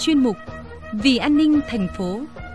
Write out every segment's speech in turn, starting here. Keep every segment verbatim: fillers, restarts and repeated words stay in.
chuyên mục Vì an ninh thành phố.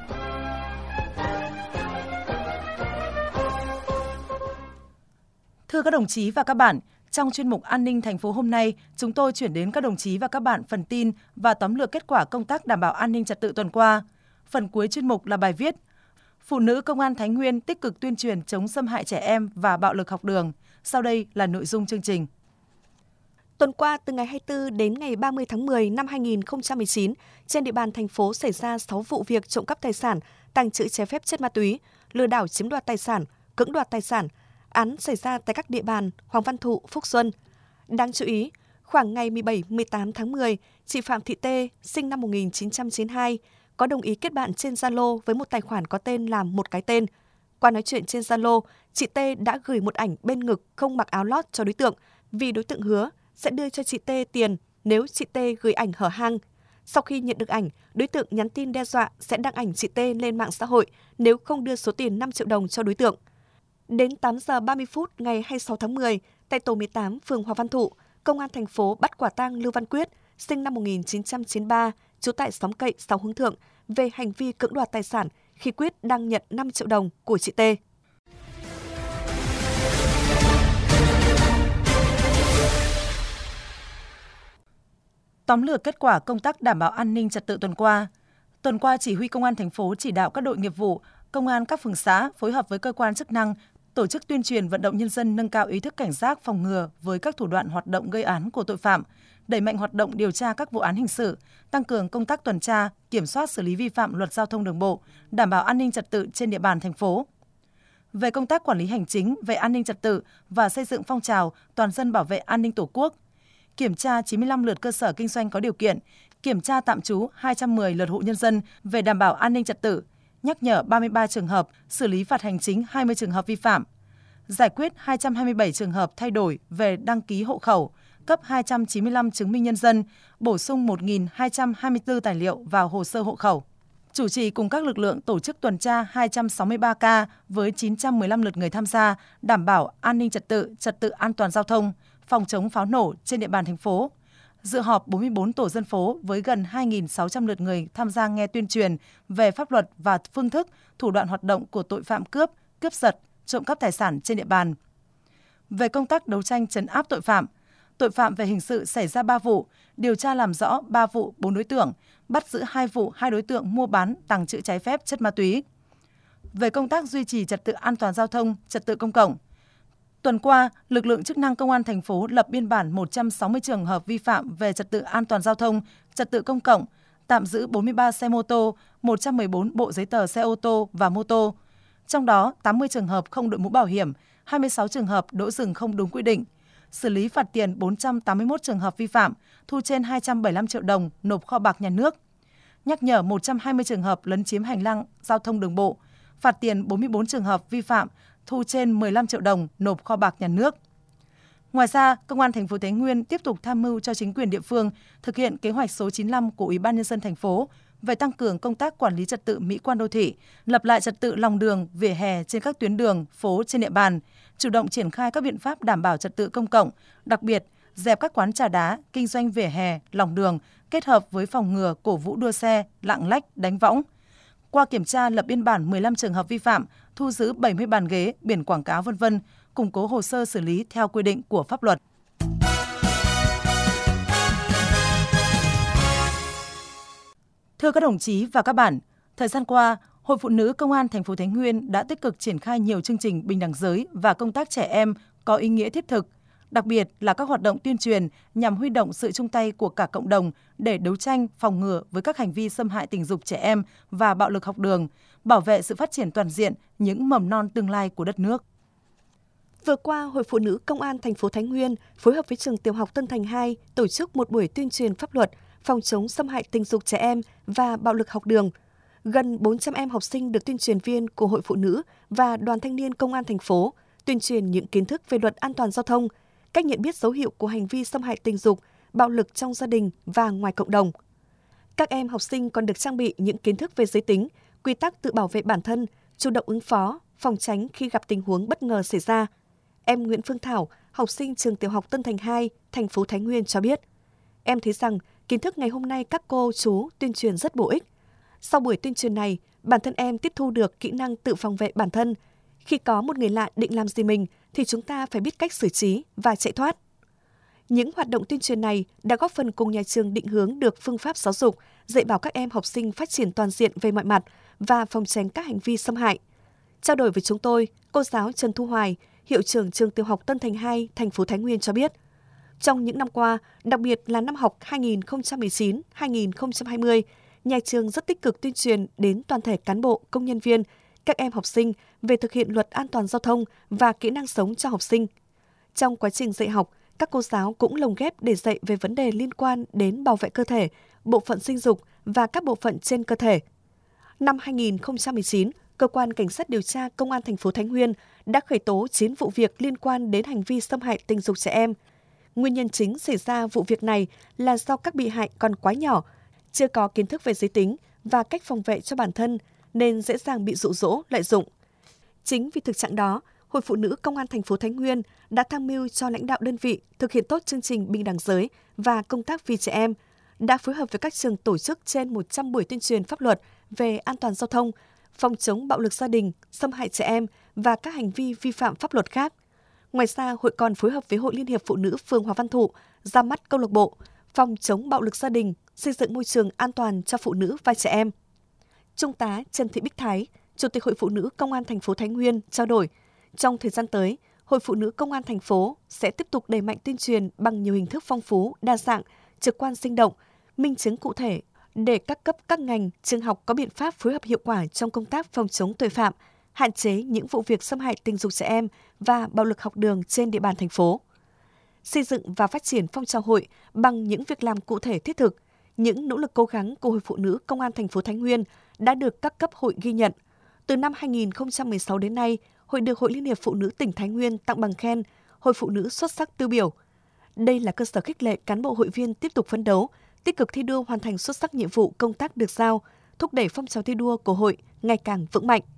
Thưa các đồng chí và các bạn, trong chuyên mục An ninh thành phố hôm nay, chúng tôi chuyển đến các đồng chí và các bạn phần tin và tóm lược kết quả công tác đảm bảo an ninh trật tự tuần qua. Phần cuối chuyên mục là bài viết Phụ nữ Công an Thái Nguyên tích cực tuyên truyền chống xâm hại trẻ em và bạo lực học đường. Sau đây là nội dung chương trình. Tuần qua, từ ngày hai mươi tư đến ngày ba mươi tháng mười năm hai nghìn không trăm mười chín, trên địa bàn thành phố xảy ra sáu vụ việc trộm cắp tài sản, tàng trữ trái phép chất ma túy, lừa đảo chiếm đoạt tài sản, cưỡng đoạt tài sản. Án xảy ra tại các địa bàn Hoàng Văn Thụ, Phúc Xuân. Đáng chú ý, khoảng ngày mười bảy mười tám tháng mười, chị Phạm Thị Tê, sinh năm một nghìn chín trăm chín mươi hai, có đồng ý kết bạn trên Zalo với một tài khoản có tên là Một Cái Tên. Qua nói chuyện trên Zalo, chị Tê đã gửi một ảnh bên ngực không mặc áo lót cho đối tượng vì đối tượng hứa sẽ đưa cho chị Tê tiền nếu chị Tê gửi ảnh hở hang. Sau khi nhận được ảnh, đối tượng nhắn tin đe dọa sẽ đăng ảnh chị Tê lên mạng xã hội nếu không đưa số tiền năm triệu đồng cho đối tượng. Đến tám giờ ba mươi phút ngày hai mươi sáu tháng mười, tại tổ mười tám phường Hoàng Văn Thụ, Công an thành phố bắt quả tang Lưu Văn Quyết, sinh năm một nghìn chín trăm chín mươi ba, trú tại xóm Cậy, xã Hướng Thượng, về hành vi cưỡng đoạt tài sản khi Quyết đang nhận năm triệu đồng của chị Tê. Tóm lược kết quả công tác đảm bảo an ninh trật tự tuần qua. Tuần qua, Chỉ huy Công an thành phố chỉ đạo các đội nghiệp vụ, công an các phường xã phối hợp với cơ quan chức năng tổ chức tuyên truyền vận động nhân dân nâng cao ý thức cảnh giác phòng ngừa với các thủ đoạn hoạt động gây án của tội phạm, đẩy mạnh hoạt động điều tra các vụ án hình sự, tăng cường công tác tuần tra, kiểm soát xử lý vi phạm luật giao thông đường bộ, đảm bảo an ninh trật tự trên địa bàn thành phố. Về công tác quản lý hành chính về an ninh trật tự và xây dựng phong trào toàn dân bảo vệ an ninh Tổ quốc, kiểm tra chín mươi lăm lượt cơ sở kinh doanh có điều kiện, kiểm tra tạm trú hai trăm mười lượt hộ nhân dân về đảm bảo an ninh trật tự, nhắc nhở ba mươi ba trường hợp, xử lý phạt hành chính hai mươi trường hợp vi phạm, giải quyết hai trăm hai mươi bảy trường hợp thay đổi về đăng ký hộ khẩu, cấp hai trăm chín mươi lăm chứng minh nhân dân, bổ sung một nghìn hai trăm hai mươi tư tài liệu vào hồ sơ hộ khẩu. Chủ trì cùng các lực lượng tổ chức tuần tra hai trăm sáu mươi ba ca với chín trăm mười lăm lượt người tham gia, đảm bảo an ninh trật tự, trật tự an toàn giao thông, phòng chống pháo nổ trên địa bàn thành phố. Dự họp bốn mươi bốn tổ dân phố với gần hai nghìn sáu trăm lượt người tham gia nghe tuyên truyền về pháp luật và phương thức, thủ đoạn hoạt động của tội phạm cướp, cướp giật, trộm cắp tài sản trên địa bàn. Về công tác đấu tranh trấn áp tội phạm, tội phạm về hình sự xảy ra ba vụ, điều tra làm rõ ba vụ bốn đối tượng, bắt giữ hai vụ hai đối tượng mua bán, tàng trữ trái phép chất ma túy. Về công tác duy trì trật tự an toàn giao thông, trật tự công cộng, tuần qua, lực lượng chức năng Công an thành phố lập biên bản một trăm sáu mươi trường hợp vi phạm về trật tự an toàn giao thông, trật tự công cộng, tạm giữ bốn mươi ba xe mô tô, một trăm mười bốn bộ giấy tờ xe ô tô và mô tô. Trong đó, tám mươi trường hợp không đội mũ bảo hiểm, hai mươi sáu trường hợp đỗ dừng không đúng quy định, xử lý phạt tiền bốn trăm tám mươi mốt trường hợp vi phạm, thu trên hai trăm bảy mươi lăm triệu đồng nộp kho bạc nhà nước. Nhắc nhở một trăm hai mươi trường hợp lấn chiếm hành lang giao thông đường bộ, phạt tiền bốn mươi bốn trường hợp vi phạm, thu trên mười lăm triệu đồng nộp kho bạc nhà nước. Ngoài ra, Công an thành phố Thái Nguyên tiếp tục tham mưu cho chính quyền địa phương thực hiện kế hoạch số chín mươi lăm của Ủy ban nhân dân thành phố về tăng cường công tác quản lý trật tự mỹ quan đô thị, lập lại trật tự lòng đường, vỉa hè trên các tuyến đường, phố trên địa bàn, chủ động triển khai các biện pháp đảm bảo trật tự công cộng, đặc biệt dẹp các quán trà đá, kinh doanh vỉa hè, lòng đường, kết hợp với phòng ngừa cổ vũ đua xe, lạng lách, đánh võng. Qua kiểm tra lập biên bản mười lăm trường hợp vi phạm, thu giữ bảy mươi bàn ghế, biển quảng cáo vân vân, củng cố hồ sơ xử lý theo quy định của pháp luật. Thưa các đồng chí và các bạn, thời gian qua, Hội Phụ nữ Công an thành phố Thái Nguyên đã tích cực triển khai nhiều chương trình bình đẳng giới và công tác trẻ em có ý nghĩa thiết thực, đặc biệt là các hoạt động tuyên truyền nhằm huy động sự chung tay của cả cộng đồng để đấu tranh, phòng ngừa với các hành vi xâm hại tình dục trẻ em và bạo lực học đường, bảo vệ sự phát triển toàn diện những mầm non tương lai của đất nước. Vừa qua, Hội Phụ nữ Công an thành phố Thái Nguyên phối hợp với trường Tiểu học Tân Thành hai tổ chức một buổi tuyên truyền pháp luật phòng chống xâm hại tình dục trẻ em và bạo lực học đường. Gần bốn trăm em học sinh được tuyên truyền viên của Hội Phụ nữ và Đoàn Thanh niên Công an thành phố tuyên truyền những kiến thức về luật an toàn giao thông, cách nhận biết dấu hiệu của hành vi xâm hại tình dục, bạo lực trong gia đình và ngoài cộng đồng. Các em học sinh còn được trang bị những kiến thức về giới tính, quy tắc tự bảo vệ bản thân, chủ động ứng phó, phòng tránh khi gặp tình huống bất ngờ xảy ra. Em Nguyễn Phương Thảo, học sinh trường Tiểu học Tân Thành hai, thành phố Thái Nguyên cho biết, em thấy rằng Kiến thức ngày hôm nay các cô, chú tuyên truyền rất bổ ích. Sau buổi tuyên truyền này, bản thân em tiếp thu được kỹ năng tự phòng vệ bản thân. Khi có một người lạ định làm gì mình thì chúng ta phải biết cách xử trí và chạy thoát. Những hoạt động tuyên truyền này đã góp phần cùng nhà trường định hướng được phương pháp giáo dục, dạy bảo các em học sinh phát triển toàn diện về mọi mặt và phòng tránh các hành vi xâm hại. Trao đổi với chúng tôi, cô giáo Trần Thu Hoài, hiệu trưởng trường tiểu học Tân Thành hai, thành phố Thái Nguyên cho biết, trong những năm qua, đặc biệt là năm học hai nghìn không trăm mười chín hai nghìn không trăm hai mươi, nhà trường rất tích cực tuyên truyền đến toàn thể cán bộ, công nhân viên, các em học sinh về thực hiện luật an toàn giao thông và kỹ năng sống cho học sinh. Trong quá trình dạy học, các cô giáo cũng lồng ghép để dạy về vấn đề liên quan đến bảo vệ cơ thể, bộ phận sinh dục và các bộ phận trên cơ thể. Năm hai nghìn không trăm mười chín, Cơ quan Cảnh sát điều tra Công an thành phố Thái Nguyên đã khởi tố chín vụ việc liên quan đến hành vi xâm hại tình dục trẻ em. Nguyên nhân chính xảy ra vụ việc này là do các bị hại còn quá nhỏ, chưa có kiến thức về giới tính và cách phòng vệ cho bản thân nên dễ dàng bị dụ dỗ, lợi dụng. Chính vì thực trạng đó, Hội Phụ nữ Công an thành phố Thái Nguyên đã tham mưu cho lãnh đạo đơn vị thực hiện tốt chương trình bình đẳng giới và công tác vì trẻ em, đã phối hợp với các trường tổ chức trên một trăm buổi tuyên truyền pháp luật về an toàn giao thông, phòng chống bạo lực gia đình, xâm hại trẻ em và các hành vi vi phạm pháp luật khác. Ngoài ra, hội còn phối hợp với Hội Liên hiệp Phụ nữ phường Hòa Văn Thụ ra mắt câu lạc bộ phòng chống bạo lực gia đình, xây dựng môi trường an toàn cho phụ nữ và trẻ em. Trung tá Trần Thị Bích Thái, Chủ tịch Hội Phụ nữ Công an thành phố Thái Nguyên trao đổi, trong thời gian tới, Hội Phụ nữ Công an thành phố sẽ tiếp tục đẩy mạnh tuyên truyền bằng nhiều hình thức phong phú, đa dạng, trực quan sinh động, minh chứng cụ thể để các cấp các ngành, trường học có biện pháp phối hợp hiệu quả trong công tác phòng chống tội phạm, hạn chế những vụ việc xâm hại tình dục trẻ em và bạo lực học đường trên địa bàn thành phố. Xây dựng và phát triển phong trào hội bằng những việc làm cụ thể thiết thực, những nỗ lực cố gắng của Hội Phụ nữ Công an thành phố Thái Nguyên đã được các cấp hội ghi nhận. Từ năm hai nghìn không trăm mười sáu đến nay, Hội được Hội Liên hiệp Phụ nữ tỉnh Thái Nguyên tặng bằng khen Hội Phụ nữ xuất sắc tiêu biểu. Đây là cơ sở khích lệ cán bộ hội viên tiếp tục phấn đấu, tích cực thi đua hoàn thành xuất sắc nhiệm vụ công tác được giao, thúc đẩy phong trào thi đua của hội ngày càng vững mạnh.